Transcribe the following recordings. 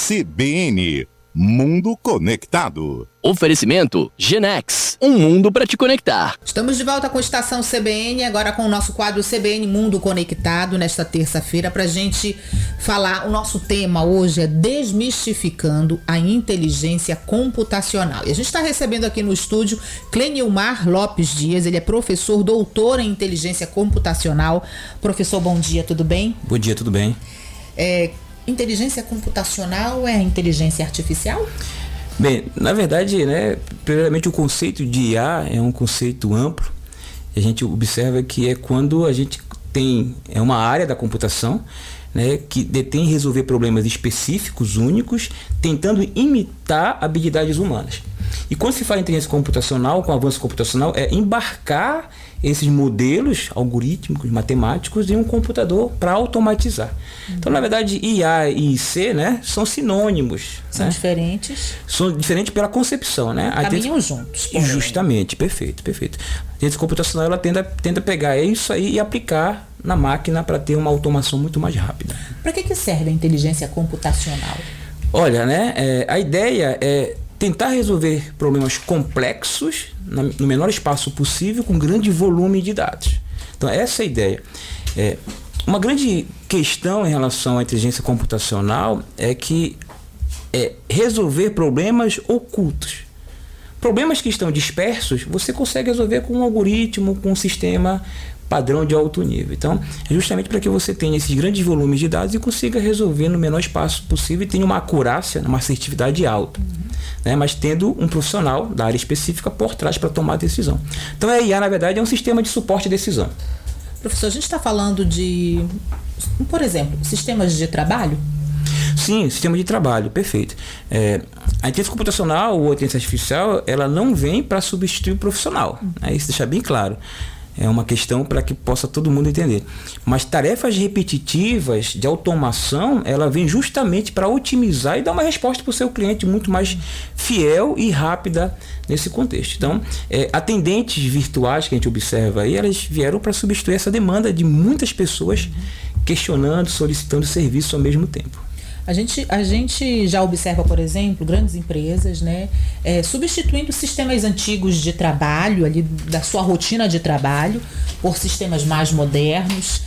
CBN Mundo Conectado. Oferecimento Genex, um mundo para te conectar. Estamos de volta com a Estação CBN, agora com o nosso quadro CBN Mundo Conectado, nesta terça-feira, para a gente falar. O nosso tema hoje é desmistificando a inteligência computacional. E a gente está recebendo aqui no estúdio Clenilmar Lopes Dias, ele é professor, doutor em inteligência computacional. Professor, bom dia, tudo bem? Bom dia, tudo bem. Inteligência computacional é inteligência artificial? Bem, na verdade, primeiramente o conceito de IA é um conceito amplo. A gente observa que é quando a gente tem uma área da computação, que detém resolver problemas específicos, únicos, tentando imitar habilidades humanas. E quando se fala em inteligência computacional, com avanço computacional, é embarcar esses modelos algorítmicos, matemáticos em um computador para automatizar. Então, na verdade, IA e IC, são sinônimos. São diferentes. São diferentes pela concepção, Caminham juntos. Justamente, perfeito. A inteligência computacional ela tenta pegar isso aí e aplicar na máquina para ter uma automação muito mais rápida. Para que serve a inteligência computacional? Olha, a ideia é tentar resolver problemas complexos no menor espaço possível com grande volume de dados. Então, essa é a ideia. Uma grande questão em relação à inteligência computacional é que resolver problemas ocultos. Problemas que estão dispersos, você consegue resolver com um algoritmo, com um sistema padrão de alto nível. Então, é justamente para que você tenha esses grandes volumes de dados e consiga resolver no menor espaço possível e tenha uma acurácia, uma assertividade alta. Mas tendo um profissional da área específica por trás para tomar a decisão. Então, a IA, na verdade, é um sistema de suporte à decisão. Professor, a gente está falando de, por exemplo, sistemas de trabalho? Sim, sistema de trabalho, perfeito. A inteligência computacional ou a inteligência artificial, ela não vem para substituir o profissional. Isso deixa bem claro. É uma questão para que possa todo mundo entender. Mas tarefas repetitivas de automação, ela vem justamente para otimizar e dar uma resposta para o seu cliente muito mais fiel e rápida nesse contexto. Então, atendentes virtuais que a gente observa aí, elas vieram para substituir essa demanda de muitas pessoas questionando, solicitando serviço ao mesmo tempo. A gente já observa, por exemplo, grandes empresas, substituindo sistemas antigos de trabalho, ali da sua rotina de trabalho, por sistemas mais modernos,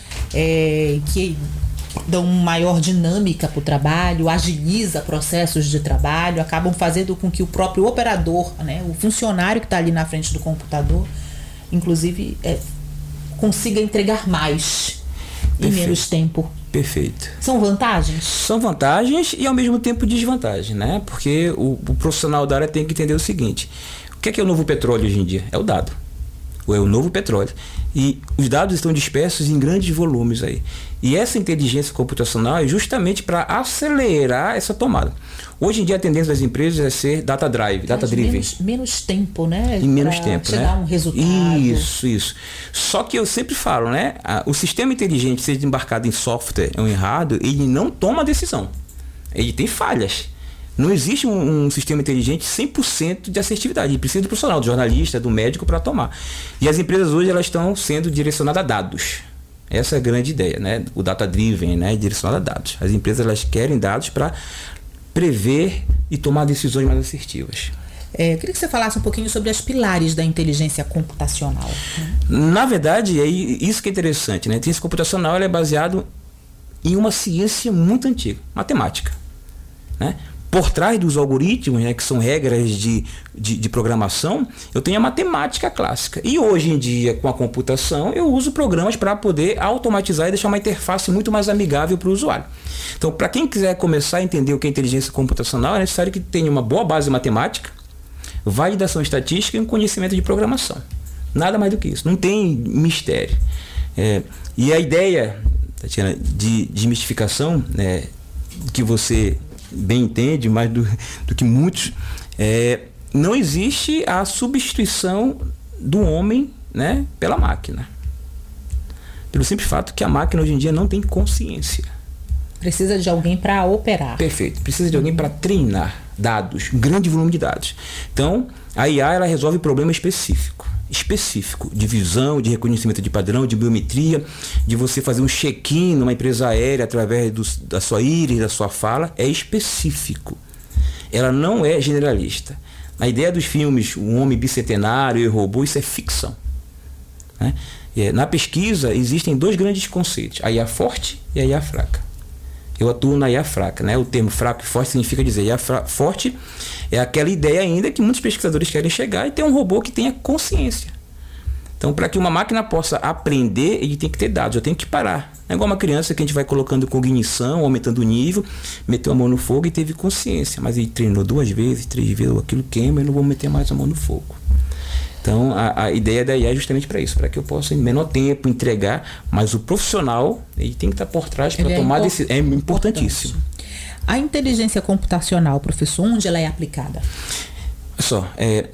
que dão maior dinâmica para o trabalho, agiliza processos de trabalho, acabam fazendo com que o próprio operador, o funcionário que está ali na frente do computador, inclusive, consiga entregar mais em menos tempo. Perfeito. São vantagens? São vantagens e ao mesmo tempo desvantagem, Porque o profissional da área tem que entender o seguinte: o que é o novo petróleo hoje em dia? É o dado. Ou é o novo petróleo. E os dados estão dispersos em grandes volumes aí. E essa inteligência computacional é justamente para acelerar essa tomada. Hoje em dia a tendência das empresas é ser data-driven. Menos tempo, Em menos tempo, chegar a um resultado. Isso. Só que eu sempre falo, o sistema inteligente, seja embarcado em software ou errado, ele não toma decisão. Ele tem falhas. Não existe um sistema inteligente 100% de assertividade. Ele precisa do profissional, do jornalista, do médico para tomar. E as empresas hoje elas estão sendo direcionadas a dados. Essa é a grande ideia, O data-driven, direcionado a dados. As empresas elas querem dados para prever e tomar decisões mais assertivas. Eu queria que você falasse um pouquinho sobre as pilares da inteligência computacional. Na verdade, é isso que é interessante. A inteligência computacional ela é baseada em uma ciência muito antiga, matemática. Por trás dos algoritmos, que são regras de programação, eu tenho a matemática clássica. E hoje em dia, com a computação, eu uso programas para poder automatizar e deixar uma interface muito mais amigável para o usuário. Então, para quem quiser começar a entender o que é inteligência computacional, é necessário que tenha uma boa base matemática, validação estatística e um conhecimento de programação. Nada mais do que isso. Não tem mistério. E a ideia, Tatiana, de desmistificação, que você bem entende, mais do que muitos, não existe a substituição do homem pela máquina. Pelo simples fato que a máquina hoje em dia não tem consciência. Precisa de alguém para operar. Perfeito. Precisa de alguém para treinar dados, um grande volume de dados. Então, a IA ela resolve problema específico. específico de visão, de reconhecimento de padrão, de biometria, de você fazer um check-in numa empresa aérea através da sua íris, da sua fala, é específico. Ela não é generalista. A ideia dos filmes O Homem Bicentenário e o Robô, isso é ficção, né? Na pesquisa existem 2 grandes conceitos, a IA forte e a IA fraca. Eu atuo na IA fraca, né? O termo fraco e forte significa dizer, IA forte é aquela ideia ainda que muitos pesquisadores querem chegar e ter um robô que tenha consciência. Então, para que uma máquina possa aprender, ele tem que ter dados, eu tenho que parar. É igual uma criança que a gente vai colocando cognição, aumentando o nível, meteu a mão no fogo e teve consciência, mas ele treinou 2 vezes, 3 vezes, aquilo queima e não vou meter mais a mão no fogo. Então, a ideia da IA é justamente para isso, para que eu possa, em menor tempo, entregar, mas o profissional, ele tem que estar por trás para tomar decisão. É importantíssimo. A inteligência computacional, professor, onde ela é aplicada? Olha só,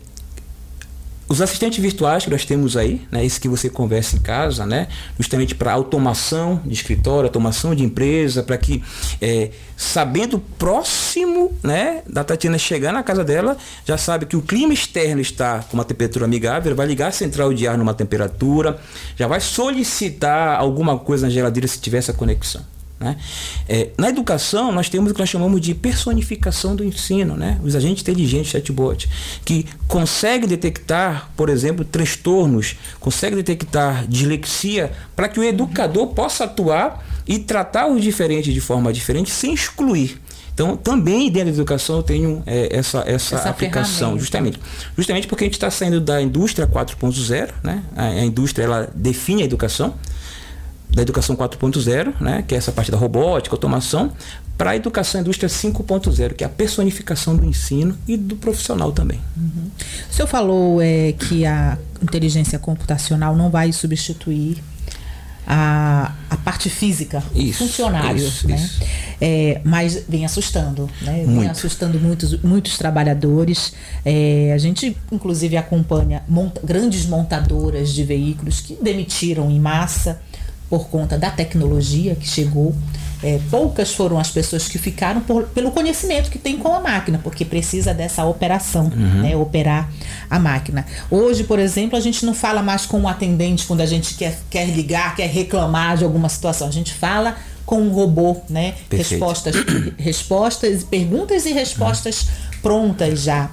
os assistentes virtuais que nós temos aí, né, esse que você conversa em casa, né, justamente para automação de escritório, automação de empresa, para que, sabendo próximo, né, da Tatiana chegar na casa dela, já sabe que o clima externo está com uma temperatura amigável, vai ligar a central de ar numa temperatura, já vai solicitar alguma coisa na geladeira se tiver essa conexão. Né? Na educação, nós temos o que nós chamamos de personificação do ensino, né? Os agentes inteligentes, chatbot, que conseguem detectar, por exemplo, transtornos, conseguem detectar dislexia, para que o educador possa atuar e tratar os diferentes de forma diferente, sem excluir. Então, também dentro da educação eu tenho essa aplicação, justamente porque a gente está saindo da indústria 4.0, né? A indústria, ela define a educação, da educação 4.0, né, que é essa parte da robótica, automação, para a educação indústria 5.0, que é a personificação do ensino e do profissional também. Uhum. O senhor falou que a inteligência computacional não vai substituir a parte física, o funcionário, né? Isso. Mas vem assustando, né? Vem assustando muitos trabalhadores. A gente, inclusive, acompanha grandes montadoras de veículos que demitiram em massa por conta da tecnologia que chegou. Poucas foram as pessoas que ficaram pelo conhecimento que tem com a máquina, porque precisa dessa operação, né, operar a máquina. Hoje, por exemplo, a gente não fala mais com o atendente quando a gente quer ligar, quer reclamar de alguma situação. A gente fala com um robô, né? Respostas, perguntas e respostas prontas já.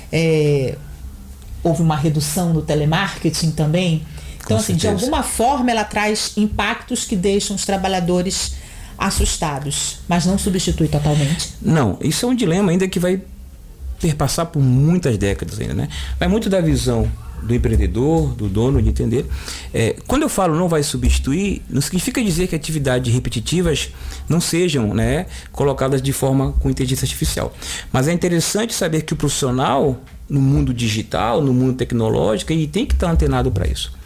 Houve uma redução no telemarketing também. Então, assim, de alguma forma ela traz impactos que deixam os trabalhadores assustados, mas não substitui totalmente. Não, isso é um dilema ainda que vai perpassar por muitas décadas ainda, né? Vai muito da visão do empreendedor, do dono, de entender. Quando eu falo não vai substituir, não significa dizer que atividades repetitivas não sejam, né, colocadas de forma com inteligência artificial. Mas é interessante saber que o profissional, no mundo digital, no mundo tecnológico, ele tem que estar antenado para isso.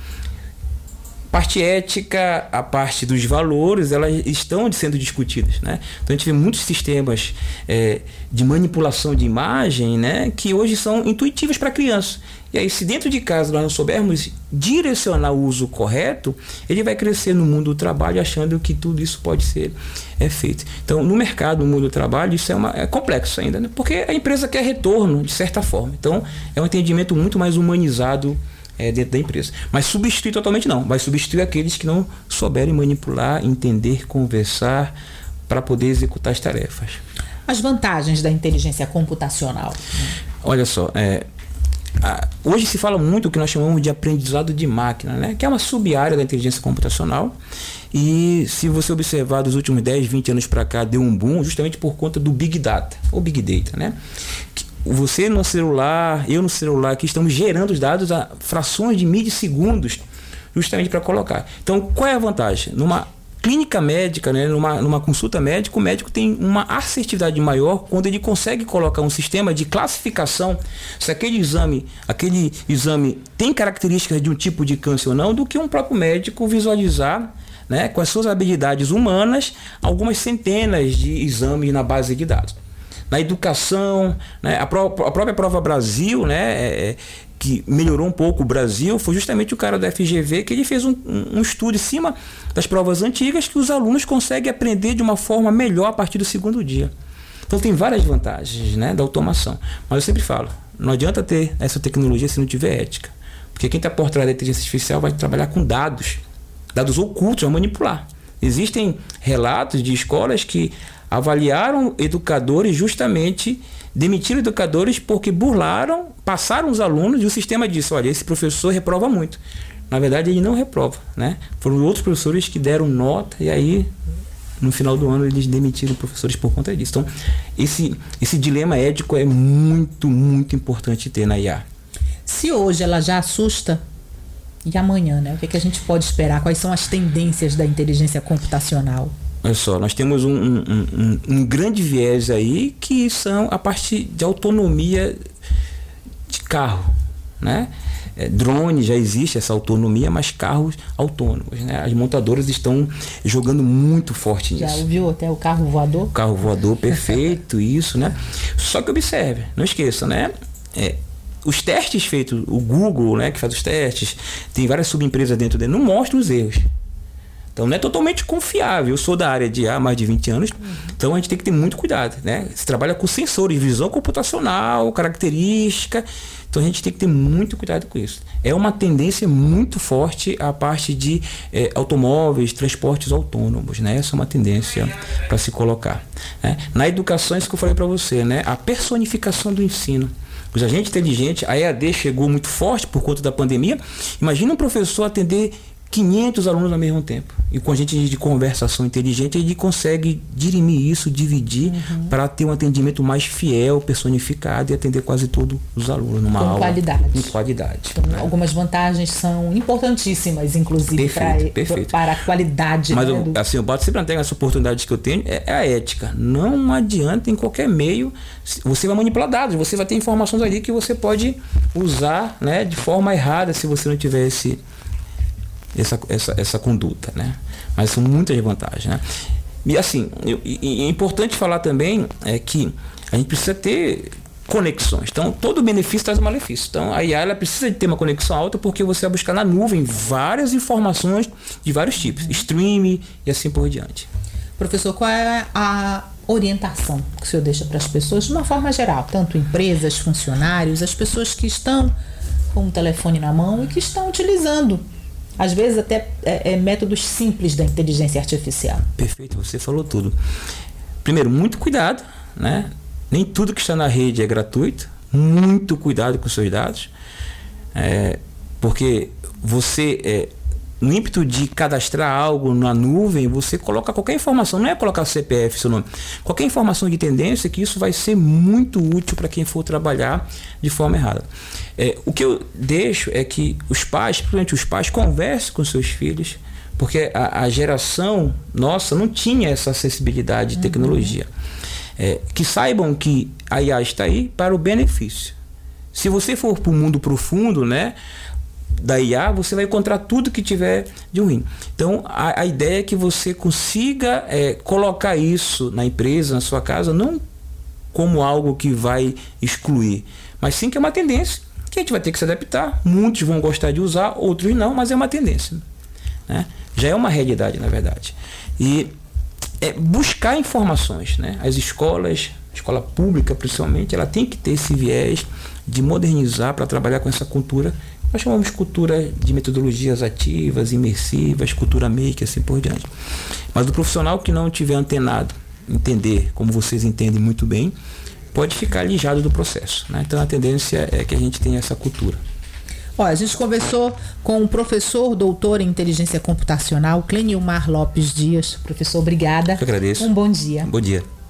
A parte ética, a parte dos valores, elas estão sendo discutidas, né? Então a gente vê muitos sistemas de manipulação de imagem, né, que hoje são intuitivos para a criança. E aí, se dentro de casa nós não soubermos direcionar o uso correto, ele vai crescer no mundo do trabalho achando que tudo isso pode ser feito. Então, no mercado, no mundo do trabalho, isso é complexo ainda, né? Porque a empresa quer retorno, de certa forma. Então, é um entendimento muito mais humanizado dentro da empresa. Mas substituir totalmente não. Vai substituir aqueles que não souberem manipular, entender, conversar para poder executar as tarefas. As vantagens da inteligência computacional. Olha só, hoje se fala muito o que nós chamamos de aprendizado de máquina, né? Que é uma sub-área da inteligência computacional. E se você observar dos últimos 10, 20 anos para cá, deu um boom justamente por conta do Big Data, ou Big Data, né? Você no celular, eu no celular, que estamos gerando os dados a frações de milissegundos justamente para colocar. Então, qual é a vantagem? Numa clínica médica, né, numa consulta médica, o médico tem uma assertividade maior quando ele consegue colocar um sistema de classificação se aquele exame tem características de um tipo de câncer ou não, do que um próprio médico visualizar, né, com as suas habilidades humanas, algumas centenas de exames na base de dados. Na educação, né, a própria Prova Brasil, né, que melhorou um pouco o Brasil, foi justamente o cara da FGV que ele fez um estudo em cima das provas antigas que os alunos conseguem aprender de uma forma melhor a partir do segundo dia. Então tem várias vantagens, né, da automação. Mas eu sempre falo, não adianta ter essa tecnologia se não tiver ética. Porque quem está por trás da inteligência artificial vai trabalhar com dados ocultos, vai manipular. Existem relatos de escolas que avaliaram educadores, justamente demitiram educadores porque passaram os alunos e o sistema disse, olha, esse professor reprova muito. Na verdade, ele não reprova, né? Foram outros professores que deram nota e aí, no final do ano, eles demitiram professores por conta disso. Então, esse dilema ético é muito, muito importante ter na IA. Se hoje ela já assusta, e amanhã, né? O que a gente pode esperar? Quais são as tendências da inteligência computacional? Olha só, nós temos um grande viés aí que são a parte de autonomia de carro, né? Drone já existe essa autonomia, mas carros autônomos, né? As montadoras estão jogando muito forte nisso. Já ouviu até o carro voador? Carro voador, perfeito, isso, né? Só que observe, não esqueça, né? Os testes feitos, o Google, né, que faz os testes, tem várias subempresas dentro dele, não mostram os erros. Então não é totalmente confiável. Eu sou da área de IA há mais de 20 anos, então a gente tem que ter muito cuidado, né? Se trabalha com sensores, visão computacional, característica, então a gente tem que ter muito cuidado com isso. É uma tendência muito forte a parte de automóveis, transportes autônomos, né? Essa é uma tendência para se colocar, né? Na educação, isso que eu falei para você, né? A personificação do ensino. Os agentes inteligentes, a EAD chegou muito forte por conta da pandemia. Imagina um professor atender 500 alunos ao mesmo tempo. E com a gente de conversação inteligente, ele consegue dirimir isso, dividir, para ter um atendimento mais fiel, personificado e atender quase todos os alunos numa aula. Com qualidade. Então, né? Algumas vantagens são importantíssimas, inclusive, para a qualidade. Mas assim, eu bato sempre na tecla, essa oportunidade que eu tenho é a ética. Não adianta em qualquer meio, você vai manipular dados, você vai ter informações ali que você pode usar, né, de forma errada se você não tiver essa conduta, né? Mas são muitas vantagens, né? E assim, é importante falar também que a gente precisa ter conexões. Então, todo benefício traz malefício. Então, a IA ela precisa de ter uma conexão alta porque você vai buscar na nuvem várias informações de vários tipos, streaming e assim por diante. Professor, qual é a orientação que o senhor deixa para as pessoas de uma forma geral, tanto empresas, funcionários, as pessoas que estão com o telefone na mão e que estão utilizando às vezes até métodos simples da inteligência artificial? Perfeito, você falou tudo. Primeiro, muito cuidado, né? Nem tudo que está na rede é gratuito. Muito cuidado com os seus dados. Porque você, no ímpeto de cadastrar algo na nuvem, você coloca qualquer informação, não é colocar CPF, seu nome, qualquer informação de tendência, que isso vai ser muito útil para quem for trabalhar de forma errada. O que eu deixo é que os pais, principalmente os pais, conversem com seus filhos, porque a geração nossa não tinha essa acessibilidade de tecnologia. Que saibam que a IA está aí para o benefício. Se você for para o mundo profundo, né, da IA, você vai encontrar tudo que tiver de ruim. Então, a ideia é que você consiga colocar isso na empresa, na sua casa, não como algo que vai excluir, mas sim que é uma tendência que a gente vai ter que se adaptar. Muitos vão gostar de usar, outros não, mas é uma tendência, né? Já é uma realidade, na verdade. E buscar informações, né? As escolas, a escola pública principalmente, ela tem que ter esse viés de modernizar para trabalhar com essa cultura. Nós chamamos cultura de metodologias ativas, imersivas, cultura make, assim por diante. Mas o profissional que não tiver antenado, entender como vocês entendem muito bem, pode ficar alijado do processo, né? Então a tendência é que a gente tenha essa cultura. Olha, a gente conversou com o professor doutor em inteligência computacional, Clenilmar Lopes Dias. Professor, obrigada. Eu agradeço. Um bom dia. Bom dia.